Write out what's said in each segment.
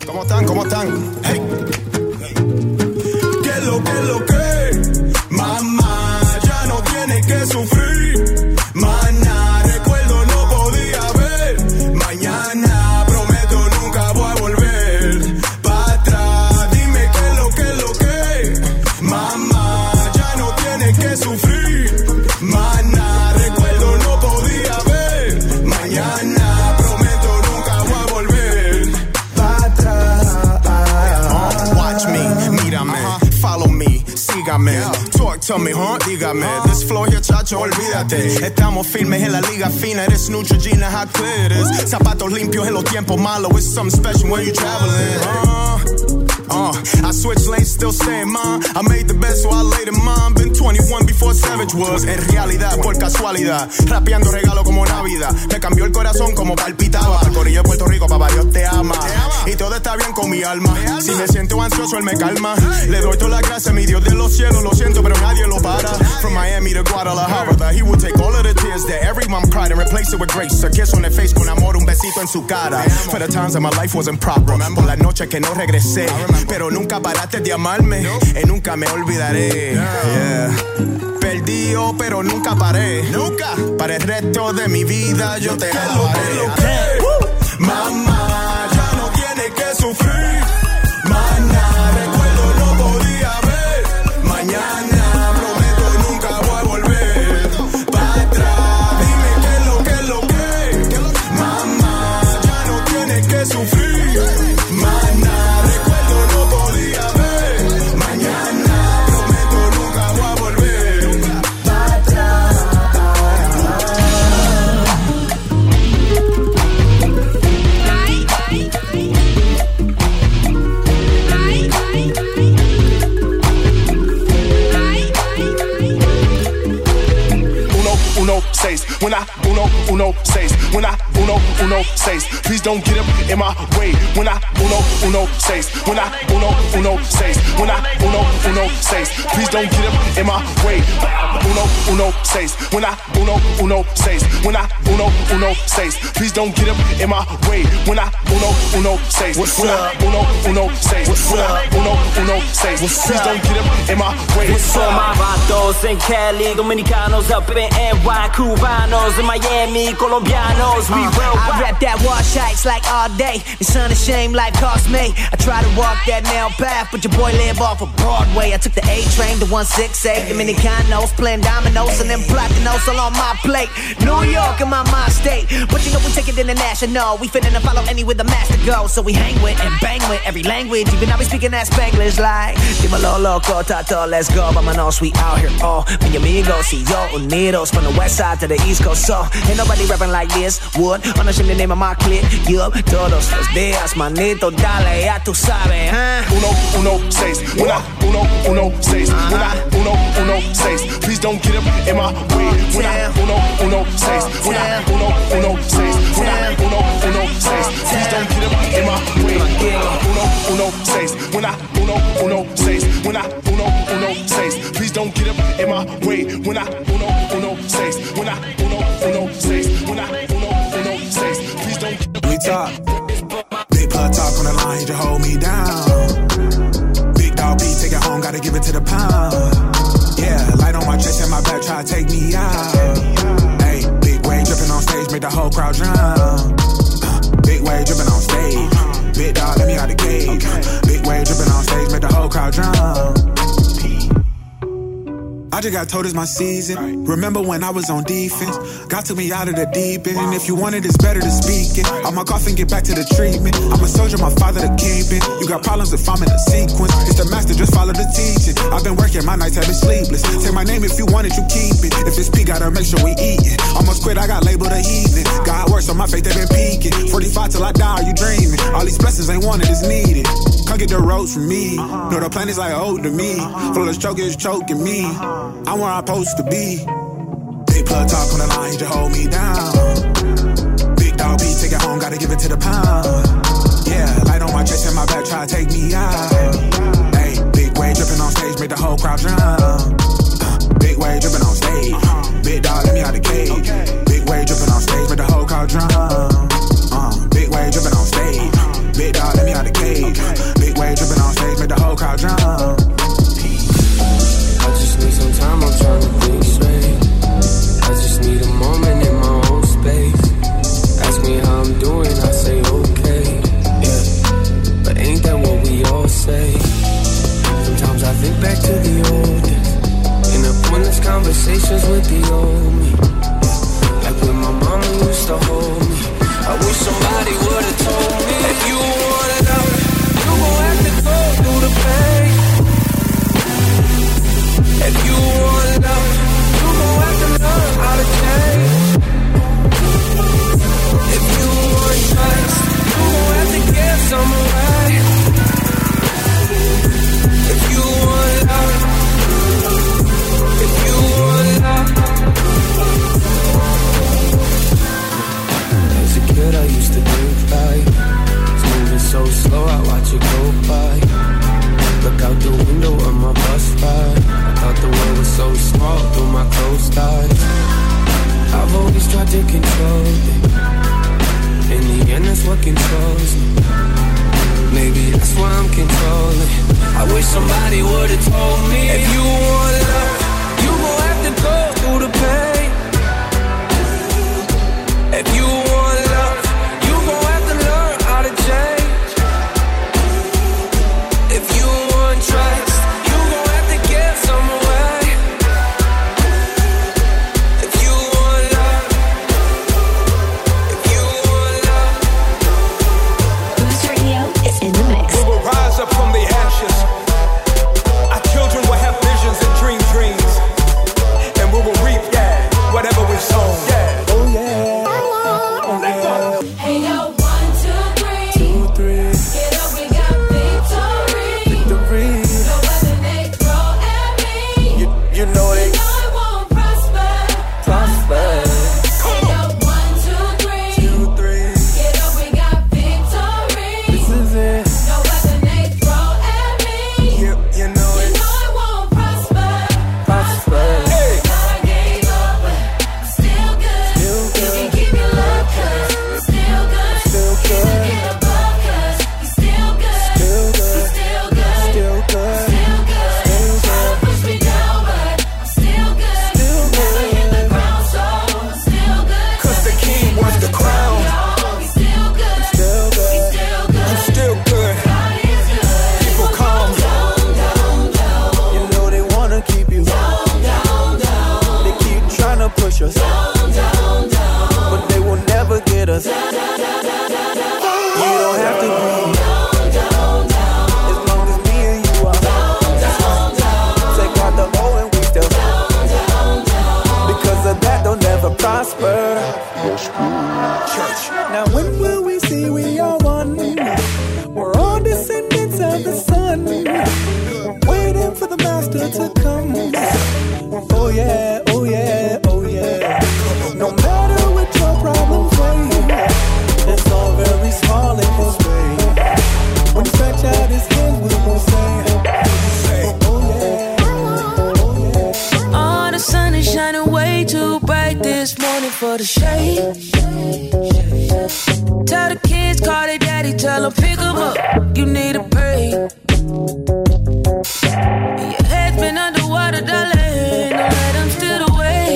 ¿Cómo están? ¿Cómo están? Hey. ¿Qué es lo que? Mamá, ya no tienes que sufrir. Maná, recuerdo no podía ver. Mañana, prometo nunca voy a volver para atrás. Dime qué es lo que? Mamá, ya no tienes que sufrir. Maná, recuerdo no podía ver. Mañana, prometo nunca voy a volver para atrás. Watch me, mírame, follow me, sígame. Talk to me, dígame. This flow here, chacho, olvídate. Estamos firmes en la liga fina. Eres Neutrogena, how clear it is. Zapatos limpios en los tiempos malos. It's something special when you traveling. I switch lanes, still staying mine. I made the best, so I laid in mine. Been 21 before Savage was. En realidad, por casualidad, rapeando regalo como Navidad. Me cambió el corazón como palpitaba. El corillo de Puerto Rico, papá Dios te ama. Y todo está bien con mi alma. Si me siento ansioso, él me calma. Le doy toda la gracia a mi Dios de los cielos. Lo siento, pero nadie lo para. From Miami to Guadalajara, that he would take all of the tears that every mom cried and replace it with grace. A kiss on the face con amor, un besito en su cara. For the times that my life wasn't proper. Por las noches que no regresé. Pero nunca paraste de amarme y nunca me olvidaré. Perdido, pero nunca paré. Nunca. Para el resto de mi vida yo te amaré. Mamá, ya no tienes que sufrir. Maná, recuerdo no podía ver. Mañana, prometo nunca voy a volver para atrás. Dime qué es lo que? Mamá, ya no tienes que sufrir. Maná. When I uno says, when I uno says, please don't get up in my way. When I uno says, when I uno says, when I uno says, please don't get up in my way. Uno says, when I uno says, when I uno says, please don't get up in my way. When I uno says, when I uno says, when I uno says, please don't get up in my way. What's up, my vatos in Cali, Dominicanos up in NY, Cubanos in Miami, Colombianos, we real. I rap that wash ice like all day. The sun is shame like cost me. I try to walk that nail path, but your boy live off of Broadway. I took the A train to 168, Dominicanos playing dominoes and then platinos all on my plate. New York in my mind state, but you know we take it international. We finna follow anywhere the master goes, so we hang with and bang with every language. Even I be speaking that Spanglish like Dímelo loco, tato, let's go. Vámonos, we out here, oh, mi amigos y yo unidos from the west side to the east coast. So ain't nobody rapping like this. Wood, unashamed the name of my clique. Yup, todos los días, manito, dale, ya tú sabes, huh? Uno says, when I uno says, when I uno says, please don't get up in my way. When I uno says, when I uno says, when I uno says, please don't get up in my way. Uno says, when I uno says, when I uno says, please don't get up in my way. When I uno says, when I uno says, when I uno says, please don't get up. We talk, big plug talk on the line, he just hold me down. Big dog beat, take it home, gotta give it to the pound. Yeah, light on my chest and my back, try to take me out. Hey, big wave dripping on stage, make the whole crowd drown. Big wave dripping on stage, big dog, let me out the cage. Big wave dripping on stage, make the whole crowd drown. I just got told it's my season. Remember when I was on defense? God took me out of the deep end. And if you want it, it's better to speak it. I'ma cough and get back to the treatment. I'm a soldier, my father the kingpin. You got problems if I'm in a sequence. It's the master, just follow the teaching. I've been working, my nights have been sleepless. Say my name if you want it, you keep it. If it's P, gotta make sure we eat it. Almost quit, I got labeled a heathen. God works on my faith, they been peaking. 45 till I die, are you dreaming? All these blessings ain't wanted, it's needed. Come get the roads from me. Know the plan is like old to me. Flawless choke is choking me. I'm where I'm supposed to be. Big plug talk on the line, he just hold me down. Big dog beat, take it home, gotta give it to the pound. Yeah, light on my chest and my back, try to take me out. Hey, big wave dripping on stage, make the whole crowd drown. Big wave dripping on stage. Big dog, let me out the cage. Big wave dripping on stage, make the whole crowd drown. Big wave dripping on stage. Big dog, let me out the cage. watch it go by. Look out the window of my bus ride. I thought the world was so small through my closed eyes. I've always tried to control it. In the end, that's what controls me. Maybe that's why I'm controlling. I wish somebody would've told me, if you want love, you gon' have to go through the pain. If you want love, you gon' have to learn how to change. If you want trust, you gon' have to give some away. If you want love, if you want love. Boost Radio is in the mix. We will rise up from the ashes. Our children will have visions and dreams. And we will reap, whatever we sow, Oh yeah. Hey yo, 1, 2, 3. Get up, we got victory. No weapon they throw at me. You know they I won't prosper. Hey yo, 1, 2, 3. Get up, we got victory. This is it. No weapon they throw at me. You know it. I won't prosper. Hey. Thought I gave up, but I'm still good. You can keep your love, 'cause I'm still good. Get above, 'cause you're still good. Still good. Still good. Still good. Still good. Try to push me down, but I'm still good. Never hit the ground, so I'm still good. 'Cause the king wants the crown. He's still good. Still good. He's still good. I'm still good. God is good. People come. You know they wanna keep you. They keep trying to push us. But they will never get us. You don't have to be. As long as me and you are. Take out the O and we still. Because of that they'll never prosper. Church. Now when will we see we are one? We're all descendants of the sun. Waiting for the master to come. Oh yeah, oh yeah, oh yeah. No matter what your problems weigh, it's all very small in his way. When he stretch out his hands, we will say, oh yeah, oh yeah. Oh, the sun is shining way too bright this morning for the shade. Tell the kids, call their daddy, tell them pick them up. You need a break. Your head's been underwater, darling. Don't let them steal away.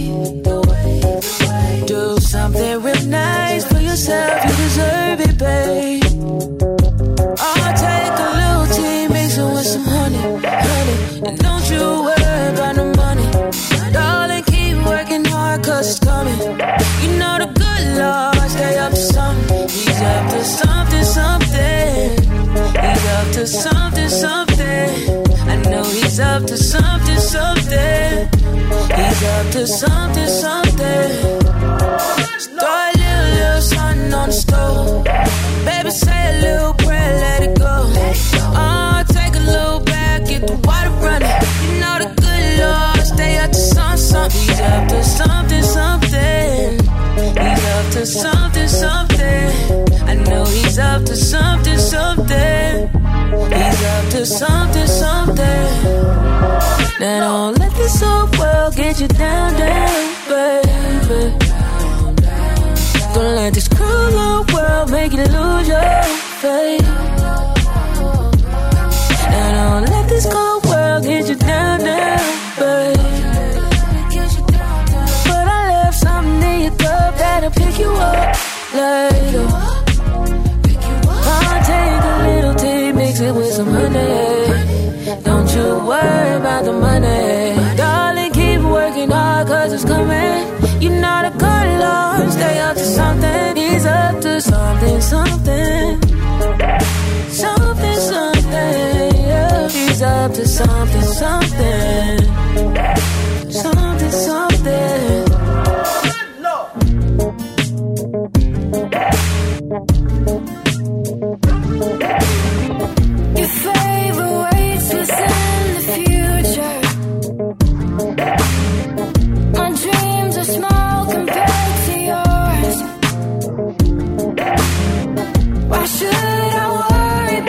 Do something real nice for yourself. You deserve it, babe. I'll take a little tea, mix it with some honey. And don't you worry about the money. Darling, keep working hard, 'cause it's coming. You know the good Lord, stay up to something. He's up to something. He's up to something. I know he's up to something. He's up to something. Throw a little something on the stove. Baby, say a little prayer, let it go. Oh, take a little bath, get the water running. You know the good Lord, stay up to something. He's up to something. He's up to something. I know he's up to something. He's up to something. Now don't let this old world get you down, baby. Don't let this cruel old world make you lose your faith. Now don't let this cold world get you down, baby. But I left something in your cup that'll pick you up later. I'll take a little tea, mix it with some honey. Don't you worry about the money. Darling, keep working hard, 'cause it's coming. You're not a good Lord, stay up to something. He's up to something. Yeah. He's up to something. Your favor waits within the future. My dreams are small compared to yours. Why should I worry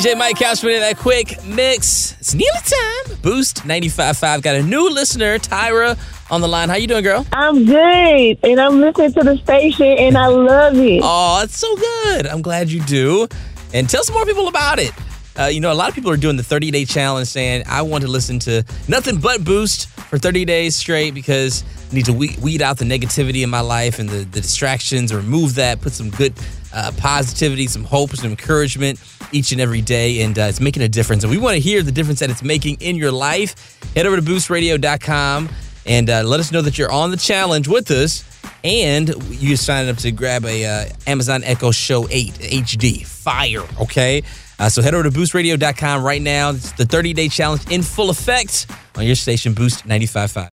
DJ Mike Couchman in that quick mix. It's nearly time. Boost 95.5 got a new listener, Tyra, on the line. How you doing, girl? I'm good, and I'm listening to the station, and I love it. Oh, it's so good. I'm glad you do. And tell some more people about it. A lot of people are doing the 30-day challenge saying, I want to listen to nothing but Boost for 30 days straight because I need to weed out the negativity in my life and the distractions, remove that, put some good positivity, some hope, some encouragement each and every day, and it's making a difference. And we want to hear the difference that it's making in your life. Head over to boostradio.com and let us know that you're on the challenge with us. And you sign up to grab a Amazon Echo Show 8 HD. Fire, okay? So head over to boostradio.com right now. It's the 30-day challenge in full effect on your station, Boost 95.5.